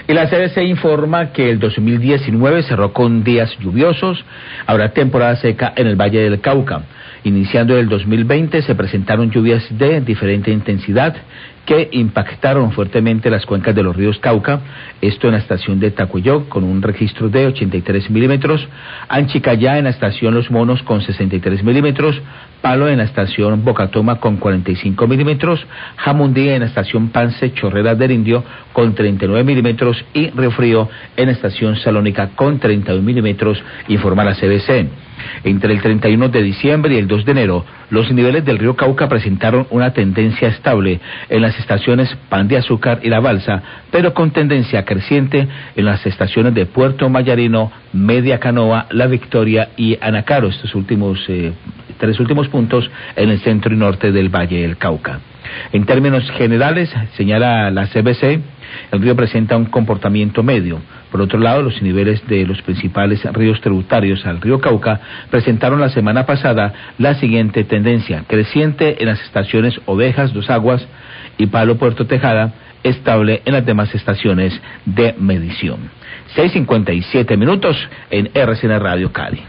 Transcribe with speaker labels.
Speaker 1: Y la CBC informa que el 2019 cerró con días lluviosos, habrá temporada seca en el Valle del Cauca. Iniciando el 2020 se presentaron lluvias de diferente intensidad que impactaron fuertemente las cuencas de los ríos Cauca, esto en la estación de Tacuelló con un registro de 83 milímetros, Anchicayá en la estación Los Monos con 63 milímetros, Palo en la estación Bocatoma con 45 milímetros, Jamundí en la estación Pance Chorreras del Indio con 39 milímetros y Río Frío en la estación Salónica con 31 milímetros, informa la CBC. Entre el 31 de diciembre y el 2 de enero, los niveles del río Cauca presentaron una tendencia estable en las estaciones Pan de Azúcar y La Balsa, pero con tendencia creciente en las estaciones de Puerto Mayarino, Media Canoa, La Victoria y Anacaro, estos tres últimos puntos en el centro y norte del Valle del Cauca. En términos generales, señala la CBC, el río presenta un comportamiento medio. Por otro lado, los niveles de los principales ríos tributarios al río Cauca presentaron la semana pasada la siguiente tendencia: creciente en las estaciones Ovejas, Dos Aguas y Palo Puerto Tejada, estable en las demás estaciones de medición. 6:57 en RCN Radio Cali.